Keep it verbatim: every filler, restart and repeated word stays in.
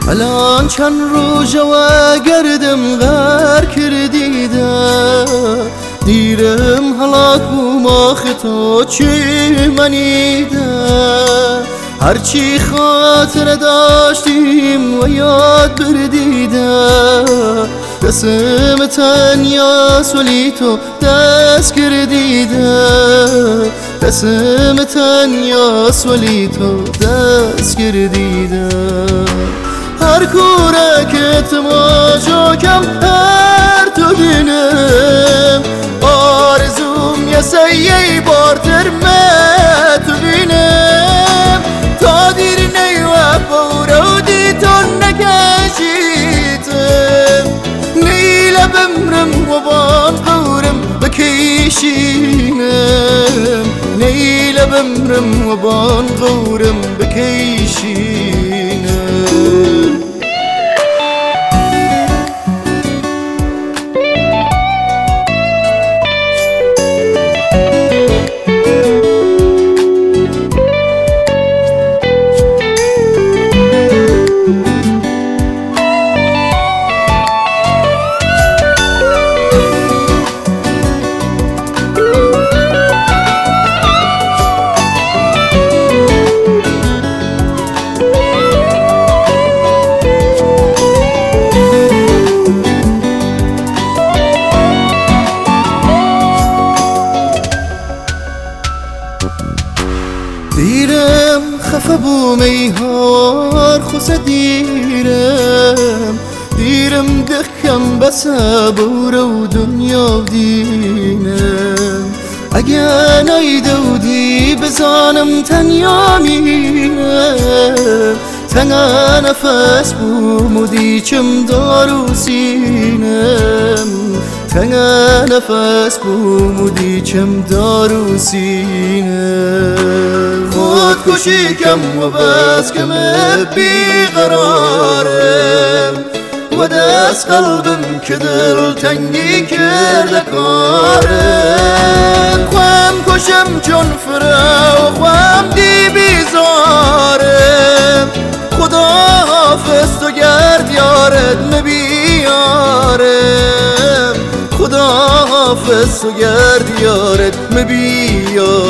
الان چند روزه و گردم غر کردیده دیرم هلاک بوم تو چی منیده هرچی خاطر داشتیم و یاد بردیده قسم تنیا سولی تو دست کردیده قسم تنیا سولی تو دست کردیده هر کوره که تماشا کم هر تو بینم آرزوم یه سیه بارتر من تو بینم تا دیر نیوه بوره و دیتون نکشیتم نیله بمرم و بان قورم بکیشینم نیله بمرم و بان قورم بکیشینم دیرم خفه بوم ای هوار خوص دیرم دیرم دخم بصبور و دنیا دینم اگه نیدودی بزانم تنیا مینم تنها نفس بوم و دیچم دارو سینم تنها نفس بوم و دیچم دارو سینم خودکشی کم و بس کم بیقرارم و دست قلبم که دل تنگی کرده کارم خوام کشم چون فره و خوام دی بیزارم خدا حافظ تو گرد یارت مبیارم خدا حافظ تو گرد یارت مبیارم